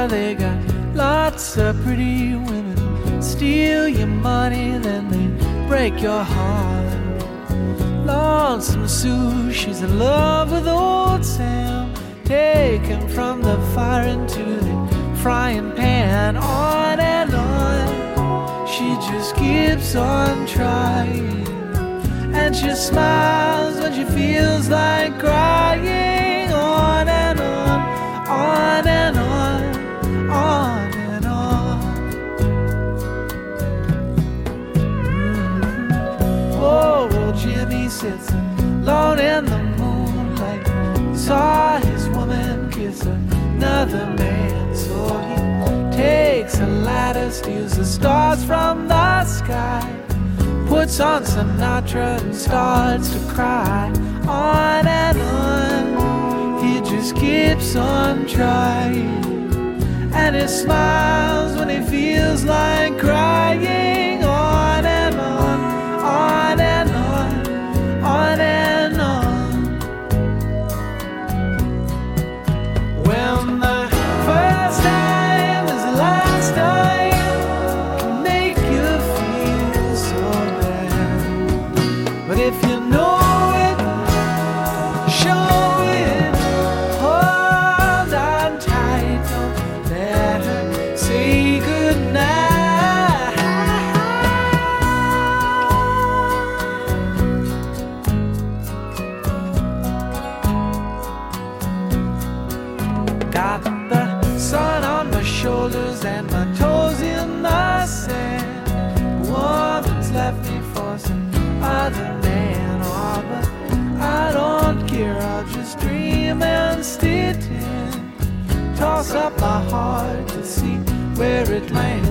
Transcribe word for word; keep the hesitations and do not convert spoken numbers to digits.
they got lots of pretty women, steal your money, then they break your heart. Lonesome Sue, she's in love with old Sam, taken from the fire into the frying pan. On and on, she just keeps on trying, and she smiles when she feels like crying. On and on, on and on, on and on. Mm-hmm. Oh, well, Jimmy sits alone in the moonlight. He saw his woman kiss another man, so he takes a ladder, steals the stars from the sky, puts on Sinatra and starts to cry. On and on, he just keeps on trying, and he smiles when he feels like crying. On and on, on and on, on and on. When the first time is the last time can make you feel so bad, but if you know it, show it. Hold on tight, don't let her say goodnight. Got the sun on my shoulders and my toes in the sand. A woman's left me for some other man. Oh, but I don't care, I'll just dream and stay tin. Toss up my heart to see where it lands.